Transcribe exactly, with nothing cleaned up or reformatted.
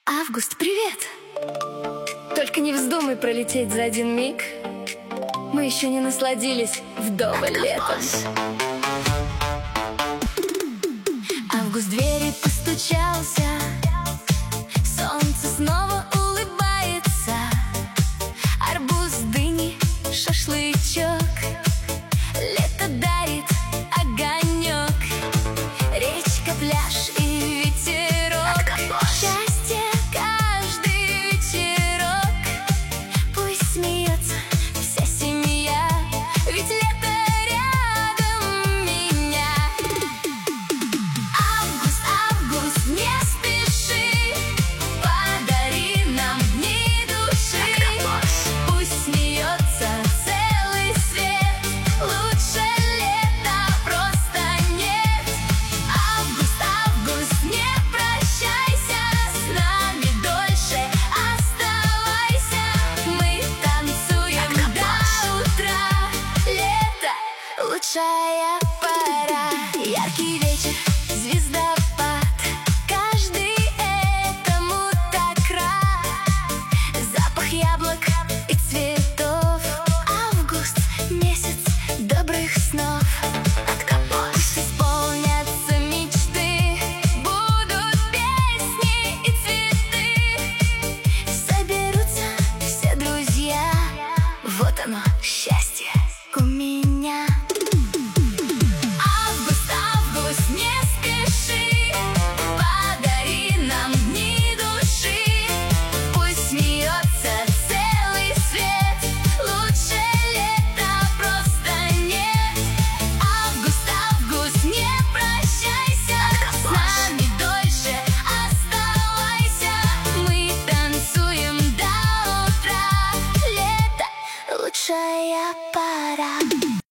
Август, привет! Только не вздумай пролететь за один миг. Мы еще не насладились вдоволь летом. Август в двери постучался, солнце снова улыбается. Арбуз, дыни, шашлычок, лето дарит огонек. Речка, пляж и ветерок, счастье каждый вечерок. Пусть смеется вся семья, ведь лето рядом меня. Август, август, не спеши, подари нам дни души. Пусть смеется целый свет, лучше лета просто нет. Август, август, не прощайся, с нами дольше оставайся. Мы танцуем до утра, лето — лучшая пора. Яркий вечер, звездопад, каждый этому так рад. Запах яблок и цветов, август — месяц добрых снов. Пусть исполнятся мечты, будут песни и цветы. Соберутся все друзья, вот оно, счастье у меня. Август, август, не спеши, подари нам дни души. Пусть смеется целый свет, лучше лета просто нет. Август, август, не прощайся, с нами дольше оставайся. Мы танцуем до утра, лето — лучшая пора.